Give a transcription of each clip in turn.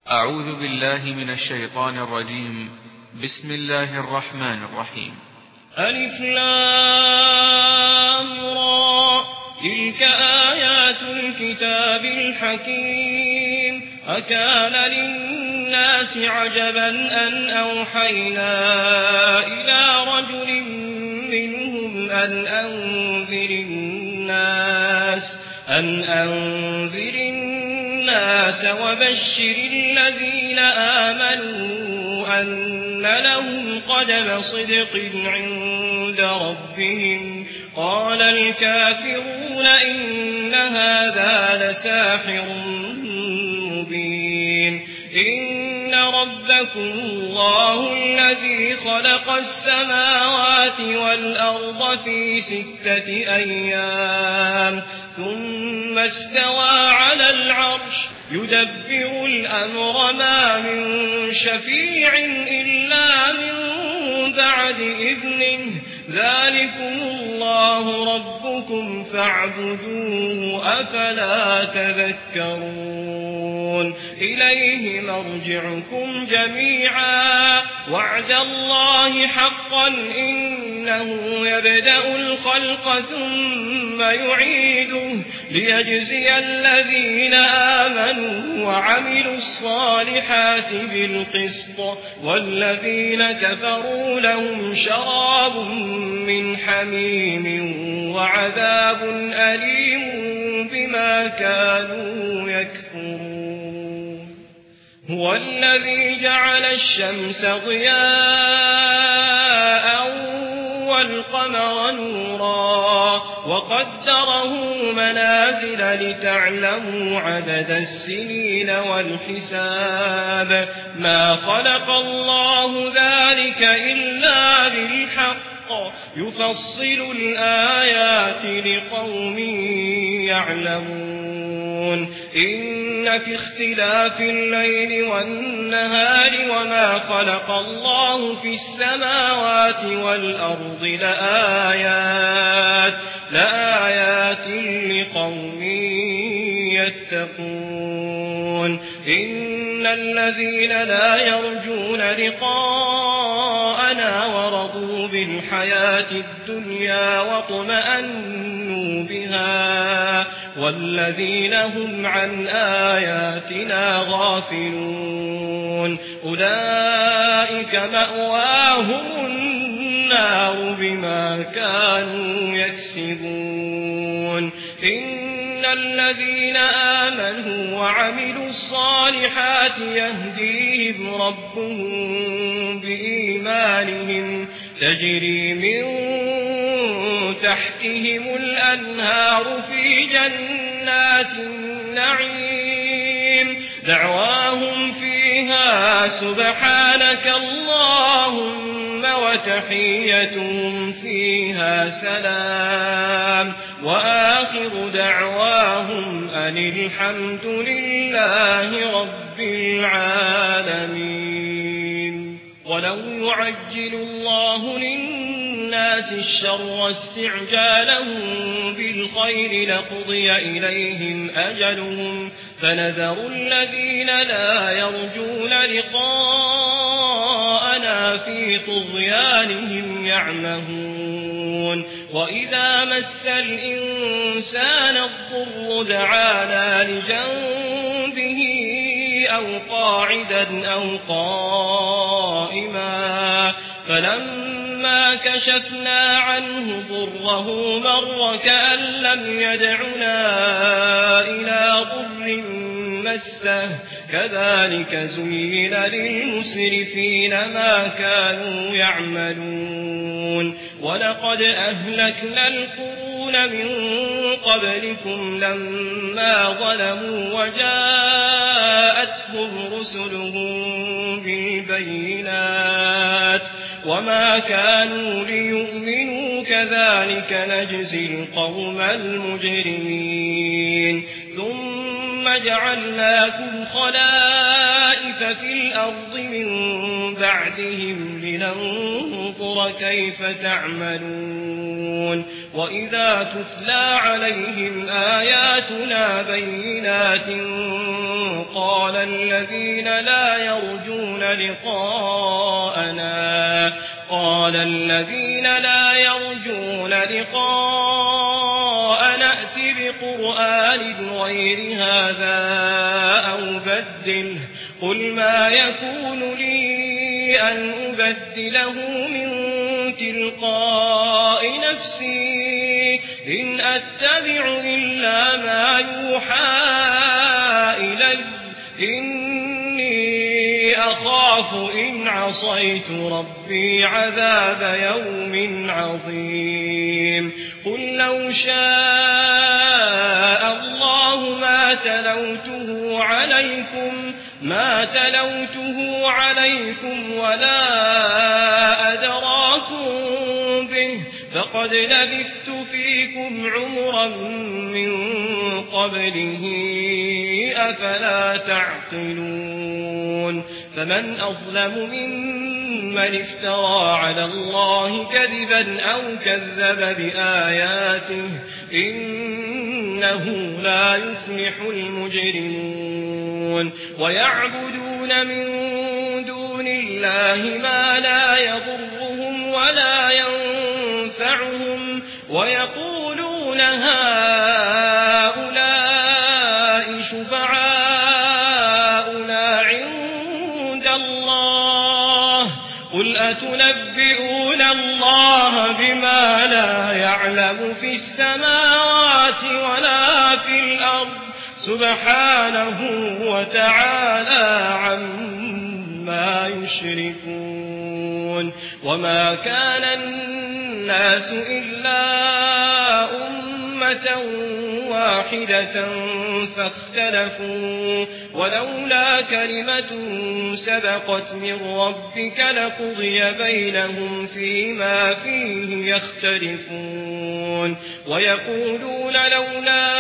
أعوذ بالله من الشيطان الرجيم. بسم الله الرحمن الرحيم. ألف لام را، تلك آيات الكتاب الحكيم. أكان للناس عجبا أن أوحينا إلى رجل منهم أن أنذر الناس وبشر الذين آمنوا أن لهم قدم صدق عند ربهم. قال الكافرون إن هذا لساحر مبين. إن ربكم الله الذي خلق السماوات والأرض في 6 أيام ثم استوى على العرش يدبر الأمر ما من شفيع إلا من بعد إذنه. ذلكم الله ربكم فاعبدوه أفلا تذكرون. إليه مرجعكم جميعا وعد الله حقا إنه يبدأ الخلق ثم يعيده ليجزي الذين آمنوا وعملوا الصالحات بالقسط والذين كفروا لهم شراب من حميم وعذاب أليم بما كانوا يكفرون. هو الذي جعل الشمس ضياء والقمر نورا وقدره منازل لتعلموا عدد السنين والحساب. ما خلق الله ذلك إلا بالحق يفصل الآيات لقوم يعلمون. إن في اختلاف الليل والنهار وما خلق الله في السماوات والأرض لآيات لقوم يتقون. إن الذين لا يرجون لقاءنا ورضوا بالحياة الدنيا واطمأنوا بها والذين هم عن آياتنا غافلون أولئك مأواهم النار بما كانوا يكسبون. إن الذين آمنوا وعملوا الصالحات يهديهم ربهم بإيمانهم تجري من تحتهم الأنهار في جنات النعيم دعواهم فيها سبحانك اللهم وتحيتهم فيها سلام وآخر دعواهم أن الحمد لله رب العالمين. ولو يعجل الله للناس الشر استعجالهم بالخير لقضي إليهم أجلهم فنذر الذين لا يرجون لقاءنا في طغيانهم يعمهون. وإذا مس الإنسان الضر دعانا لجنبه أو قاعدا أو قائما فلما كشفنا عنه ضره مر كأن لم يدعنا إلى ضر مسه كذلك زين للمسرفين ما كانوا يعملون. ولقد أهلكنا القرون من قبلكم لما ظلموا وجاءتهم رسلهم بالبينات وما كانوا ليؤمنوا كذلك نجزي القوم المجرمين. ثم جعلناكم خلائف في الأرض من بعدهم لننظر كيف تعملون. وإذا تتلى عليهم آياتنا بينات قال الذين لا يرجون لقاءنا ائت بقرآن غير هذا أو بدله قل ما يكون لي أن أبدله من تلقاء نفسي إن أتبع إلا ما يوحى إلي إني أخاف إن عصيت ربي عذاب يوم عظيم قل لو شاء الله ما تلوته عليكم ولا أدراكم به فقد لبثت فيكم عمرا من قبله أفلا تعقلون فمن أظلم ممن افترى على الله كذبا أو كذب بآياته إنه لا يفلح المجرمون ويعبدون من دون الله ما لا يضرهم ولا ينفعهم ويقولون هؤلاء شفعاؤنا عند الله قل أتنبئون الله بما لا يعلم في السماوات ولا في الأرض سبحانه وتعالى عما يشركون وما كان الناس إلا أمة واحدة فاختلفوا ولولا كلمة سبقت من ربك لقضي بينهم فيما فيه يختلفون ويقولون لولا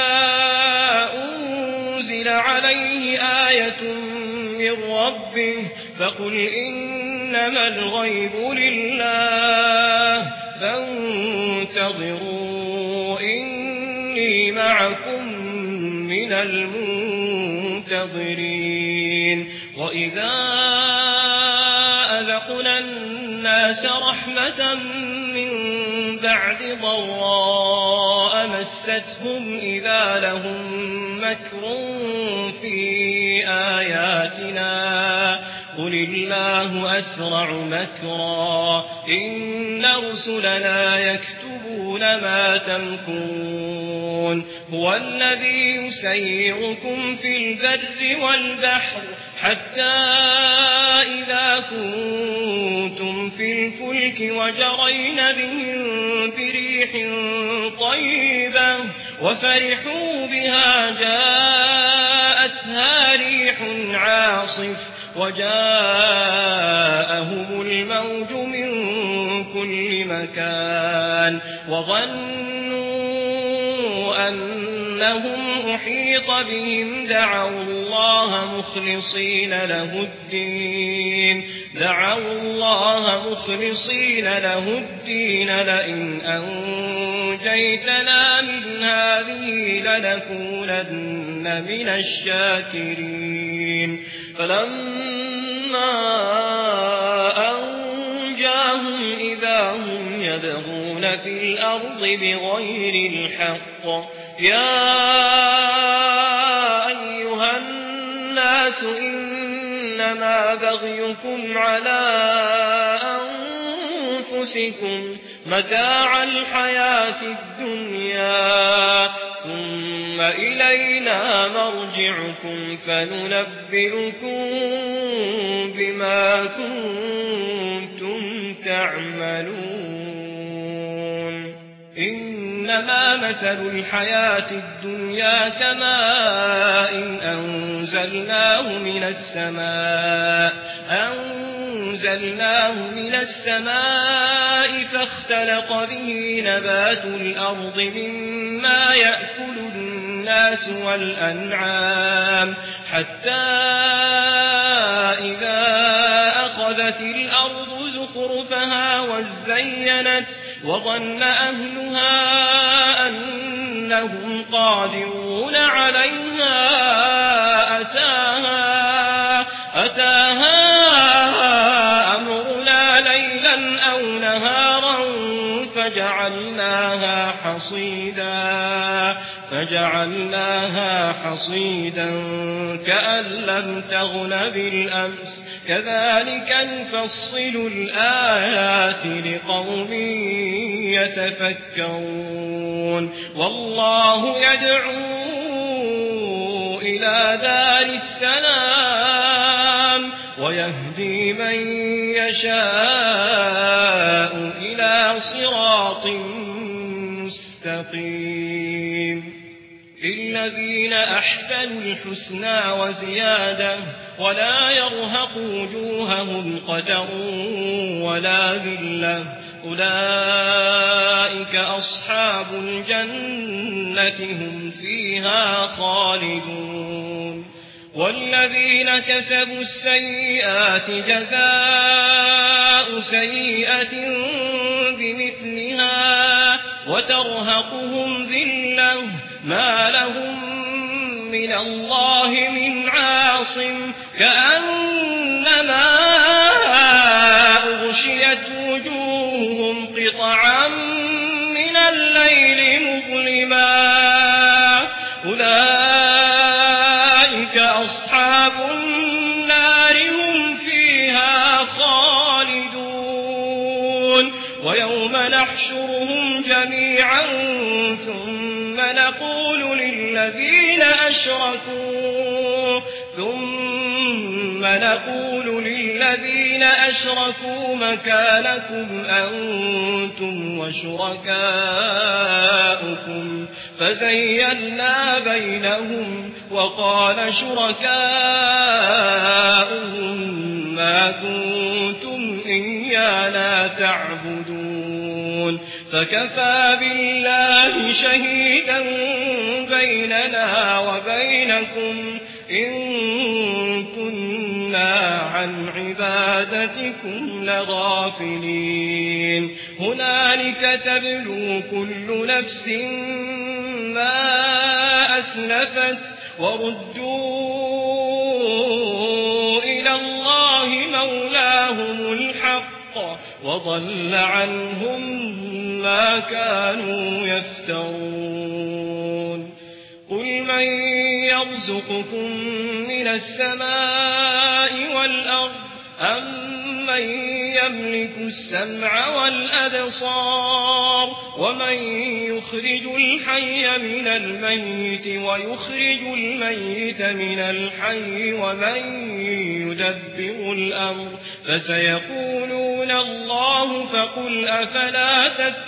أنزل عليه آية من ربه فقل إنما الغيب لله فانتظروا إني معكم من المنتظرين وإذا أذقنا الناس رحمة من بعد ضراء مستهم إذا لهم مكر في آياتنا قل الله أسرع مكرا إن رسلنا يكتبون ما تمكرون هو الذي يسيركم في البر والبحر حتى إذا كنتم في الفلك وجرين بهم بريح طيبة وفرحوا بها جاءتها ريح عاصف وجاءهم الموج من كل مكان وظنوا أنهم أحيط بهم دعوا الله مخلصين له الدين لئن أنجيتنا من هذه لنكونن من الشاكرين فلما أنجاهم إذا هم يبغون في الأرض بغير الحق يا أيها الناس إنما بغيكم على أنفسكم متاع الحياة الدنيا ثم إلينا مرجعكم فننبئكم بما كنتم تعملون إنما مثل الحياة الدنيا كماء أنزلناه من السماء فاختلط به نبات الأرض مما يأكل الناس والأنعام حتى إذا أخذت الأرض زخرفها وزينت وظن أهلها أنهم قادرون عليها أتاها أمرنا ليلا أو نهارا فجعلناها حصيدا كأن لم تغن بالأمس كذلك نفصل الآيات لقوم يتفكرون والله يدعو إلى دار السلام ويهدي من يشاء إلى صراط مستقيم للذين أحسنوا الحسنى وزيادة ولا يرهق وجوههم قتر ولا ذلة أولئك أصحاب الجنة هم فيها خالدون والذين كسبوا السيئات جزاء سيئة بمثلها وترهقهم ذلة ما لهم من الله من عاصم كأنما أغشيت وجوههم قطعا من الليل مظلما أولئك أصحاب النار هم فيها خالدون ويوم نحشرهم جميعا ثم نقول للذين أشركوا مكانكم أنتم وشركاؤكم فزيّلنا بينهم وقال شركاؤهم ما كنتم إيانا تعبدون فكفى بالله شهيدا بيننا وبينكم إن كنا عن عبادتكم لغافلين هنالك تبلو كل نفس ما أسلفت وردوا إلى الله مولاهم الحق وضل عنهم ما كانوا يفترون قل من يرزقكم من السماء والأرض أمن يملك السمع والأبصار ومن يخرج الحي من الميت ويخرج الميت من الحي ومن يدبر الأمر فسيقولون الله فقل أفلا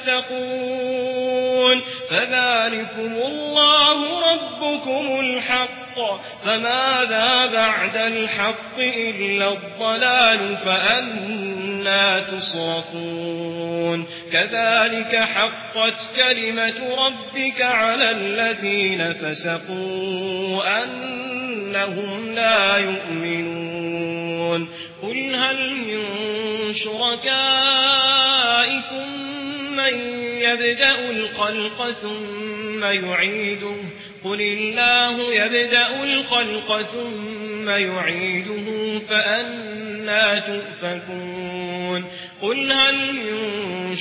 تتقون فذلكم الله ربكم الحق فماذا بعد الحق إلا الضلال فأنا تصرفون كذلك حقت كلمة ربك على الذين فسقوا أنهم لا يؤمنون قل هل من شركائكم من يبدأ الخلق ثم يعيده قل الله يبدأ الخلق ثم يعيده فأنا تؤفكون قل هل من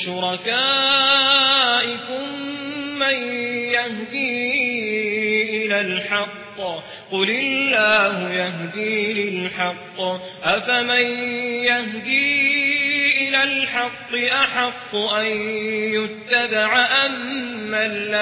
شركائكم من يهدي إلى الحق قل الله يهدي للحق أفمن يهدي إلى الحق أحق أن يتبع أمن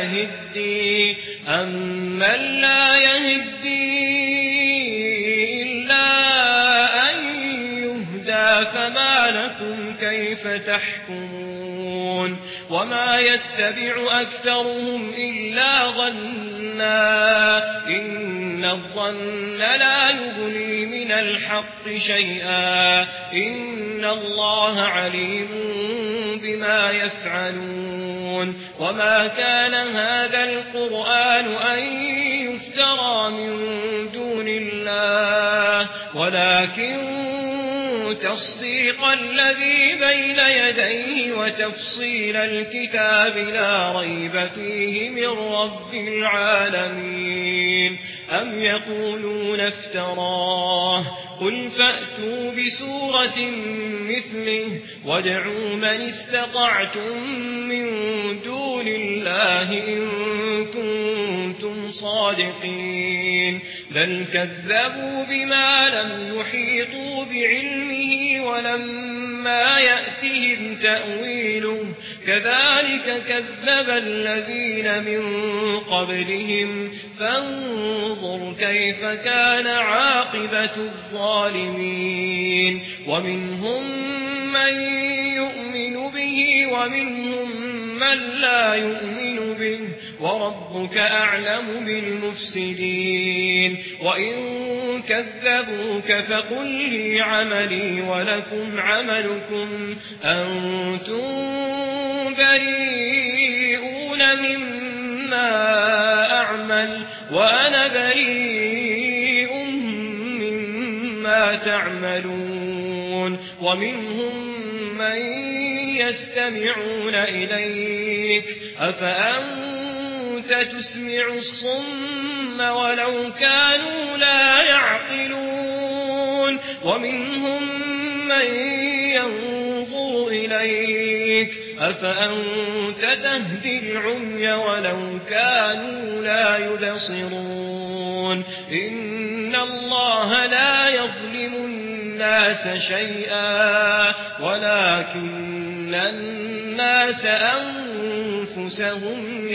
لا يهدي إلا أن يهدى فما لكم كيف تحكمون وما يتبع أكثرهم إلا ظنا إن الظن لا يغني من الحق شيئا إن الله عليم بما يفعلون وما كان هذا القرآن أن يفترى من دون الله ولكن تصديق الذي بين يديه وتفصيل الكتاب لا ريب فيه من رب العالمين. أم يقولون افتراه قل فأتوا بسورة مثله وادعوا من استطعتم من دون الله إن كنتم صادقين. بل كذبوا بما لم يحيطوا بعلمه ولما يأتهم تأويله كذلك كذب الذين من قبلهم فانظر كيف كان عاقبة الظالمين. ومنهم من يؤمن به ومنهم من لا يؤمن به وربك أعلم بالمفسدين. وإن كذبوك فقل لي عملي ولكم عملكم أنتم بريئون مما أعمل وأنا بريء مما تعملون. ومنهم من يستمعون إليك أفأنت تسمع الصم ولو كانوا لا يعقلون. ومنهم من ينظر إليك أفأنت تهدي العمي ولو كانوا لا يبصرون. إن الله لا يظلم الناس شيئا ولكن الناس أنفسهم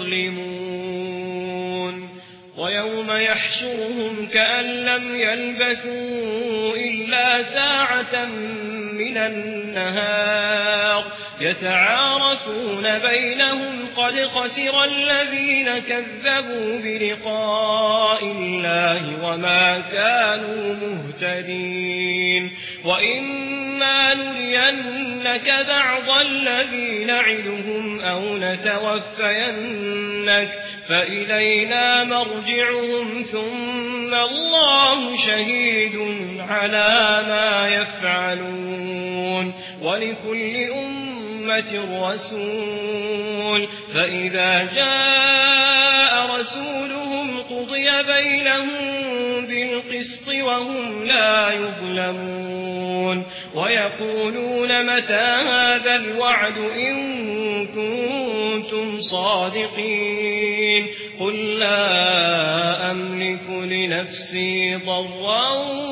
يظلمون. ويوم يحشرهم كأن لم يلبثوا إلا ساعة من النهار يتعارفون بينهم قد خسر الذين كذبوا بلقاء الله وما كانوا مهتدين. وإما نرينك بعض الذي نعدهم أو نتوفينك فإلينا مرجعهم ثم الله شهيد على ما يفعلون. ولكل أمة رسول فإذا جاء رسولهم قضي بينهم بالقسط وهم لا يظلمون. ويقولون متى هذا الوعد إن كنتم صادقين. قل لا أملك لنفسي ضرا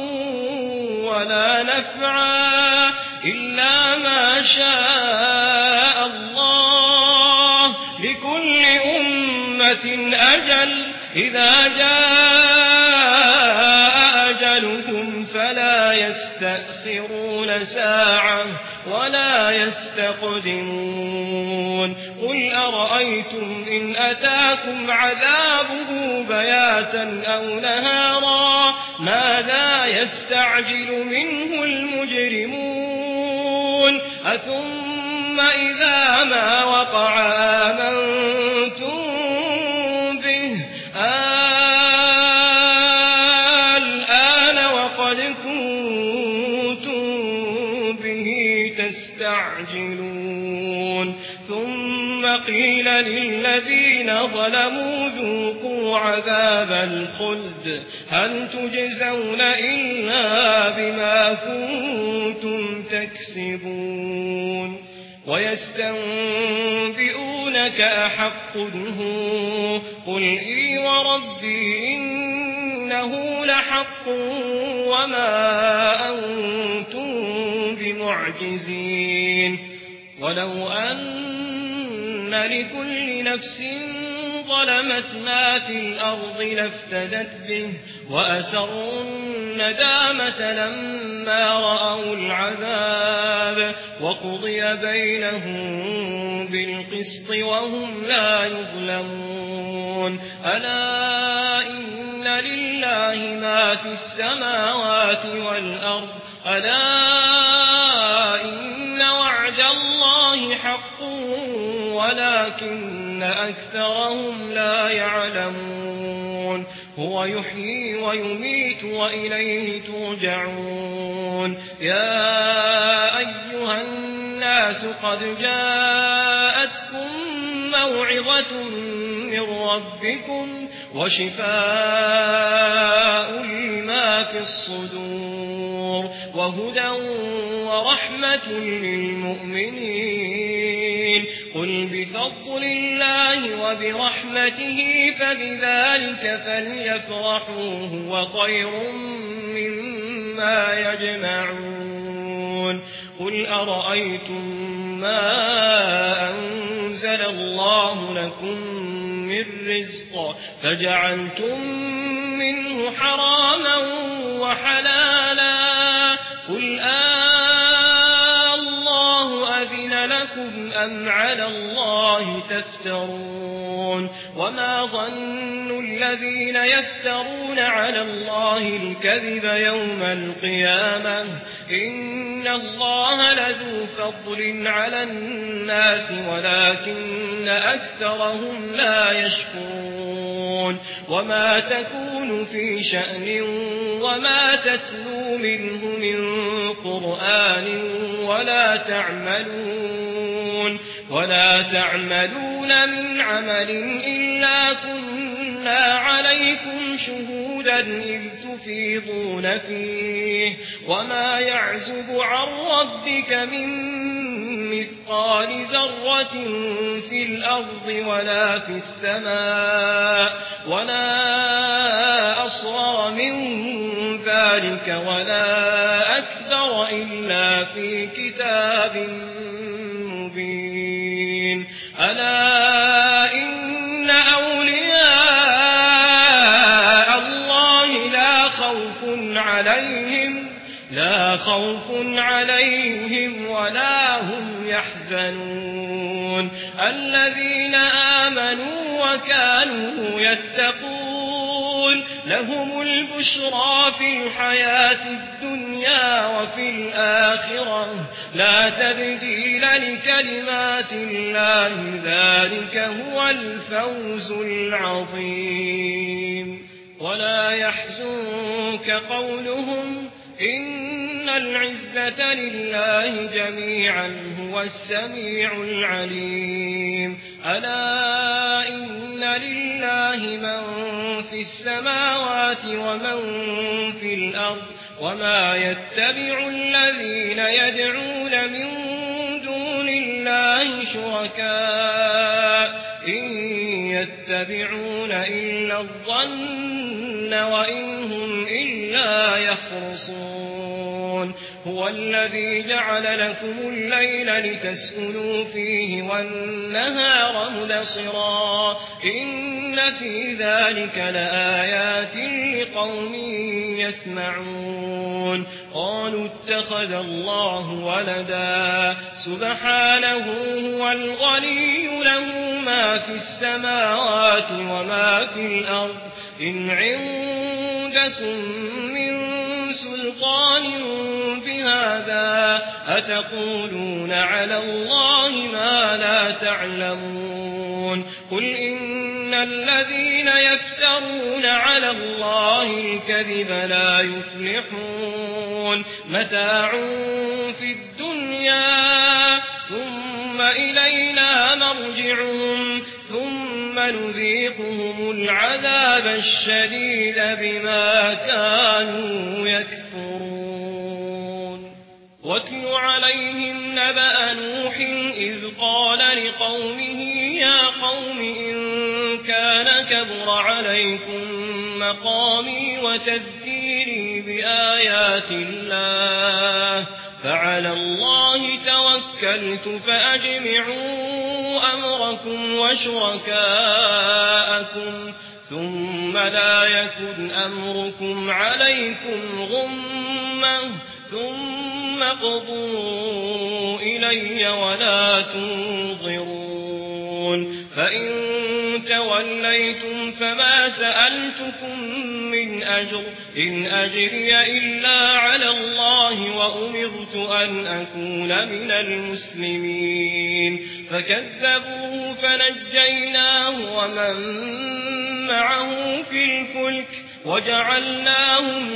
ولا نفعا إلا ما شاء الله لكل أمة أجل إذا جاء أجلهم فلا يستأخرون ساعة ولا يستقدمون. قل أرأيتم إن أتاكم عذابه بياتا أو نهارا ماذا يستعجل منه المجرمون أثم إذا ما وقع آمنتم به الآن وقد كنتم به تستعجلون. ثم قيل للذين ظلموا ذوقوا عذاب الخلد هل تجزون إلا بما كنتم تكسبون. ويستنبئونك أحق هو قل إي وربي إنه لحق وما أنتم بمعجزين. ولو أن لكل نفس ظلمت ما في الأرض لافتدت به وأسروا الندامة لما رأوا العذاب وقضي بينهم بالقسط وهم لا يظلمون. ألا إن لله ما في السماوات والأرض ألا إن وعد الله حق ولكن أكثرهم لا يعلمون. هو يحيي ويميت وإليه ترجعون يا أيها الناس قد جاءتكم موعظة من ربكم وشفاء لما في الصدور وهدى ورحمة للمؤمنين قل بفضل الله وبرحمته فبذلك فليفرحوا هو خير مما يجمعون قل أرأيتم ما أنزل الله لكم من رزق فجعلتم منه حراما وحلالا قل الله أذن لكم أم على الله تفترون وما ظن الذين يفترون على الله الكذب يوم القيامة إن الله لذو فضل على الناس ولكن أكثرهم لا يشكرون وما تكون في شأن وما تتلو منه من قرآن ولا تعملون من عمل إلا كنا عليكم شهودا إذ تفيضون فيه وما يعزب عن ربك من مثقال ذرة في الأرض ولا في السماء ولا أصغر من ذلك ولا أكبر إلا في كتاب مبين ألا إن أولياء الله لا خوف عليهم ولا هم يحزنون الذين آمنوا وكانوا يتقون لهم البشرى في الحياة الدنيا وفي الآخرة لا تبديل لكلمات الله ذلك هو الفوز العظيم ولا يحزنك قولهم إن العزة لله جميعا هو السميع العليم ألا إن لله من في السماوات ومن في الأرض وما يتبع الذين يدعون من دون الله شركاء إن يتبعون إلا الظن وإن هم إلا يخرصون هو الذي جعل لكم الليل لتسكنوا فيه والنهار مبصرا إن في ذلك لآيات لقوم يسمعون قالوا اتخذ الله ولدا سبحانه هو الغني له ما في السماوات وما في الأرض إن عندكم من سلطان بهذا أتقولون على الله ما لا تعلمون قل إن الذين يفترون على الله الكذب لا يفلحون متاع في الدنيا ثم إلينا مرجعهم ثم نذيقهم العذاب الشديد بما كانوا يكفرون واتل عليهم نبأ نوح إذ قال لقومه يا قوم إن كان كبر عليكم مقامي وتذكيري بآيات الله فعلى الله توكلت فأجمعوا أمركم وشركاءكم ثم لا يكن أمركم عليكم غمة ثم اقضوا إلي ولا تنظرون فإن توليتم فما سألتكم من أجر إن أجري إلا على الله وأمرت أن أكون من المسلمين فكذبوه فنجيناه ومن معه في الفلك وجعلناهم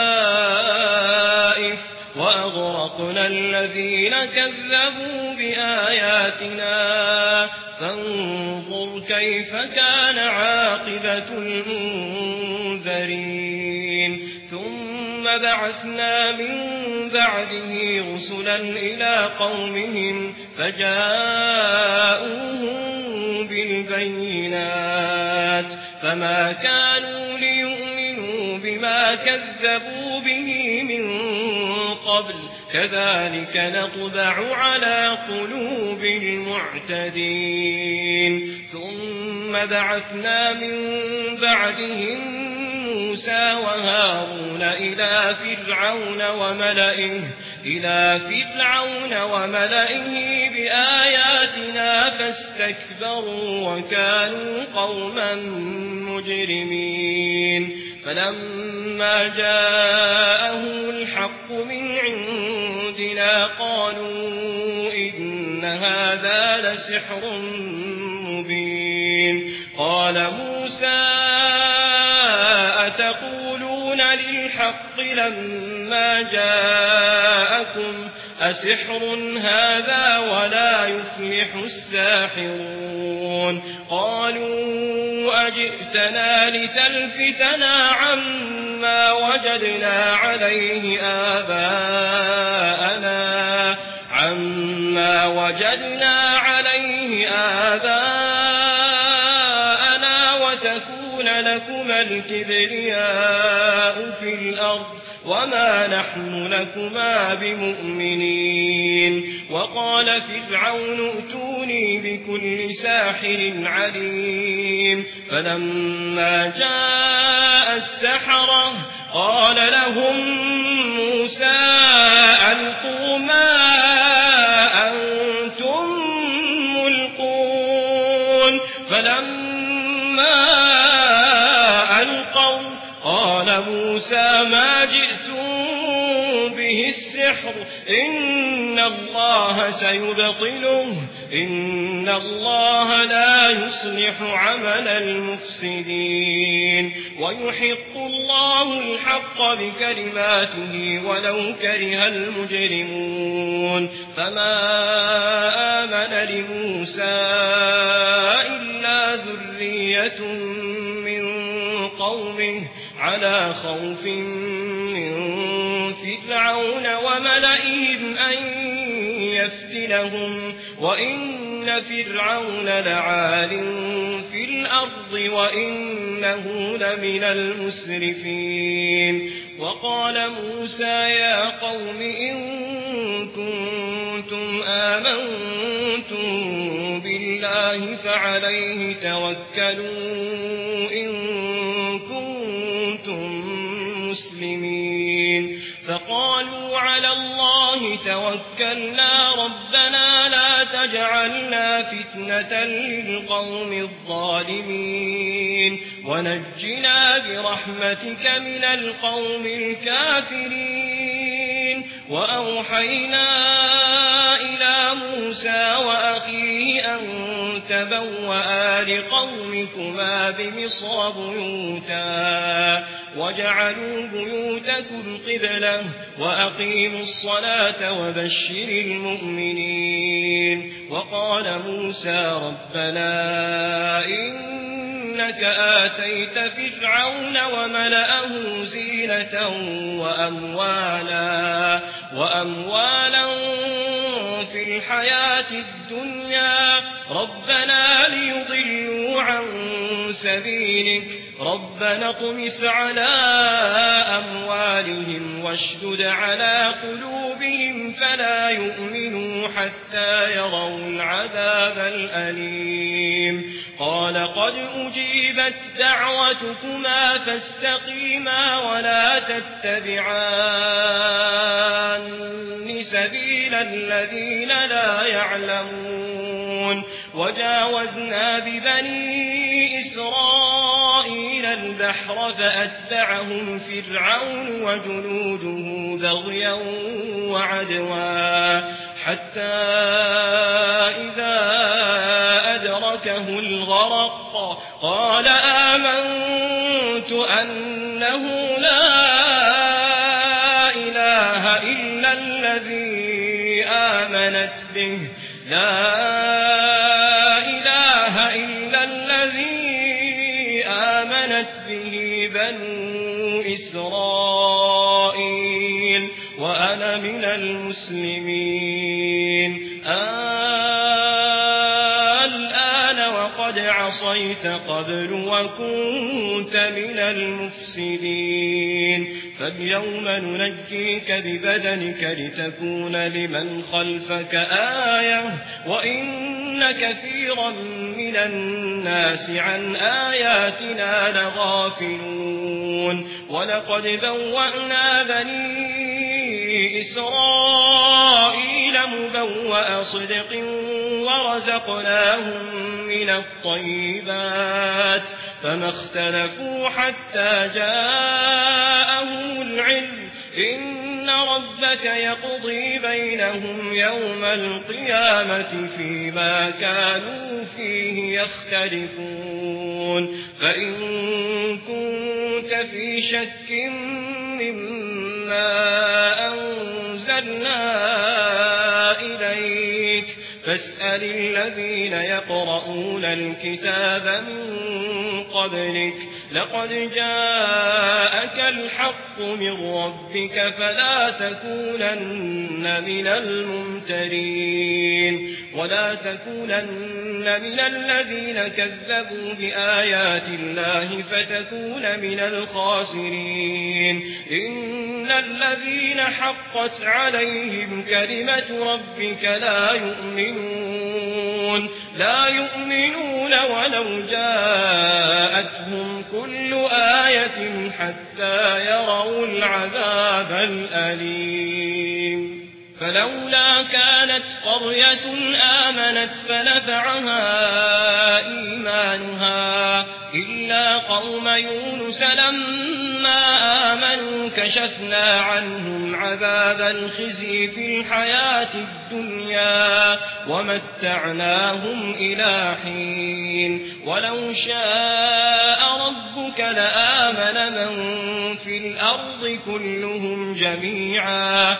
خلائف وأغرقنا الذين كذبوا بآياتنا فانظر كيف كان عاقبة المنذرين ثم بعثنا من بعده رسلا إلى قومهم فجاءوهم بالبينات فما كانوا ليؤمنوا بما كذبوا به من قبل كذلك نطبع على قلوب المعتدين ثم بعثنا من بعدهم موسى وهارون إلى فرعون وملئه بآياتنا فاستكبروا وكانوا قوما مجرمين فلما جاءهم الحق من عندنا قالوا إن هذا لسحر مبين قال موسى أتقولون للحق لما جاءكم أسحر هذا ولا يفلح الساحرون قالوا أجئتنا لتلفتنا عما وجدنا عليه آباءنا وتكون لكما الكبرياء في الأرض وما نحن لكما بمؤمنين وقال فرعون ائتوني بكل ساحر عليم فلما جاء السحرة قال لهم موسى ألقوا ما أنتم ملقون فلما ألقوا قال موسى ما جئتم به السحر إن الله سيبطله إن الله لا يصلح عمل المفسدين ويحق الله الحق بكلماته ولو كره المجرمون فما آمن لموسى إلا ذرية من قومه على خوف من فرعون وملئهم أن يفتنهم وإن فرعون لعال في الأرض وإنه لمن المسرفين وقال موسى يا قوم إن كنتم آمنتم بالله فعليه توكلوا إن كنتم مسلمين فقالوا على الله توكلنا ربنا لا تجعلنا فتنة للقوم الظالمين ونجنا برحمتك من القوم الكافرين وأوحينا إلى موسى وأخيه أن تبوأ لقومكما بمصر بيوتا وجعلوا بيوتكم قبلة وأقيموا الصلاة وبشر المؤمنين وقال موسى ربنا إنك آتيت فرعون وملأه زينة وأموالا في الحياة الدنيا ربنا ليضلوا عن سبيلك ربنا اطمس على أموالهم واشدد على قلوبهم فلا يؤمنوا حتى يروا العذاب الأليم قال قد أجيبت دعوتكما فاستقيما ولا تتبعان سبيل الذين لا يعلمون وجاوزنا ببني إسرائيل البحر فأتبعهم فرعون وجنوده بغيا وعدوا حتى إذا أدركه الغرق قال آمنت أنه لا إله إلا الذي آمنت به بنو إسرائيل وأنا من المسلمين. الآن وقد عصيت قبل وكنت من المفسدين. فاليوم ننجيك ببدنك لتكون لمن خلفك آية وإن كثيرا من الناس عن آياتنا لغافلون. ولقد بوأنا بني إسرائيل مبوأ صدق ورزقناهم من الطيبات فما اختلفوا حتى جاءهم العلم. إن ربك يقضي بينهم يوم القيامة فيما كانوا فيه يختلفون. فإن كنت في شك مما أنزلنا إليك فاسأل الذين يقرؤون الكتاب من قبلك لقد جاءك الحق من ربك فلا تكونن من الممترين ولا تكونن من الذين كذبوا بآيات الله فتكون من الخاسرين. إن الذين حقت عليهم كلمة ربك لا يؤمنون ولو جاءتهم كل آية حتى يروا العذاب الأليم. فلولا كانت قرية آمنت فنفعها إيمانها إلا قوم يونس لما آمنوا كشفنا عنهم عذاب الخزي في الحياة الدنيا ومتعناهم إلى حين. ولو شاء ربك لآمن من في الأرض كلهم جميعا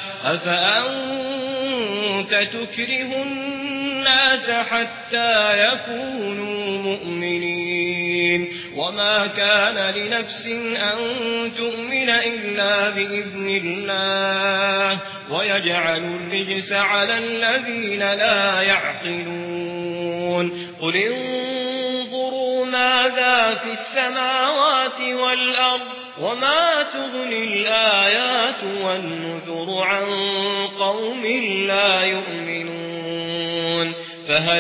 أفأنت تكره الناس حتى يكونوا مؤمنين. وما كان لنفس أن تؤمن إلا بإذن الله ويجعل الرجس على الذين لا يعقلون. قل انظروا ماذا في السماوات والأرض وما تغني الآيات والنذر عن قوم لا يؤمنون. فهل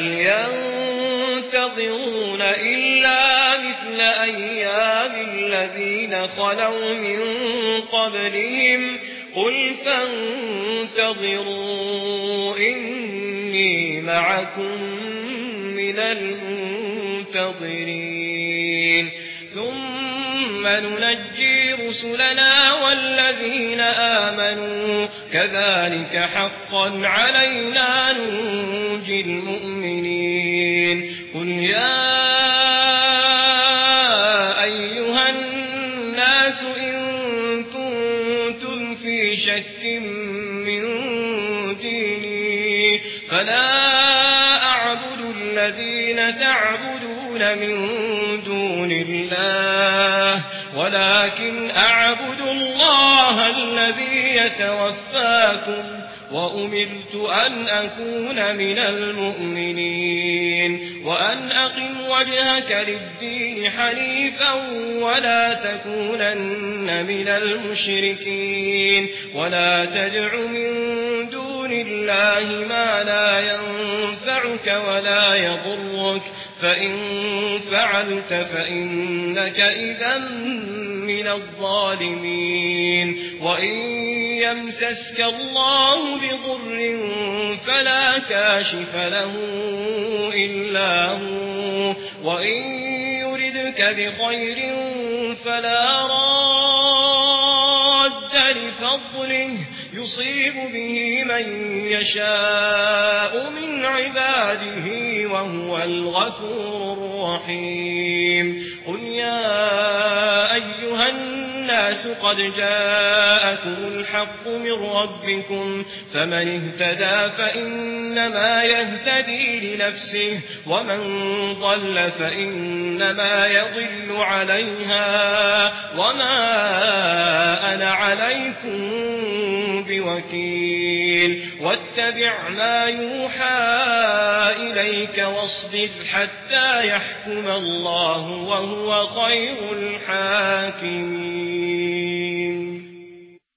ينتظرون إلا مثل أيام الذين خلوا من قبلهم قل فانتظروا إني معكم من المنتظرين. ثم ننجي رسلنا والذين آمنوا كذلك حقا علينا ننجي المؤمنين. قل يا أيها الناس إن كنتم في شك من ديني فلا أعبد الذين تعبدون من دون الله ولكن أعبد الله الذي يتوفاكم وأمرت أن أكون من المؤمنين. وأن أقم وجهك للدين حنيفا ولا تكونن من المشركين ولا تدع من دون الله ما لا ينفعك ولا يضرك فإن فعلت فإنك إذا من الظالمين. وإن يمسسك الله بضر فلا كاشف له إلا هو وإن يردك بخير فلا راد لفضله يصيب به من يشاء من عباده وهو الغفور الرحيم. قل يا أيها الناس قد جاءكم الحق من ربكم فمن اهتدى فإنما يهتدي لنفسه ومن ضل فإنما يضل عليها وما أنا عليكم بوكيل واتبع ما يوحى إليك واصبر حتى يحكم الله وهو خير الحاكمين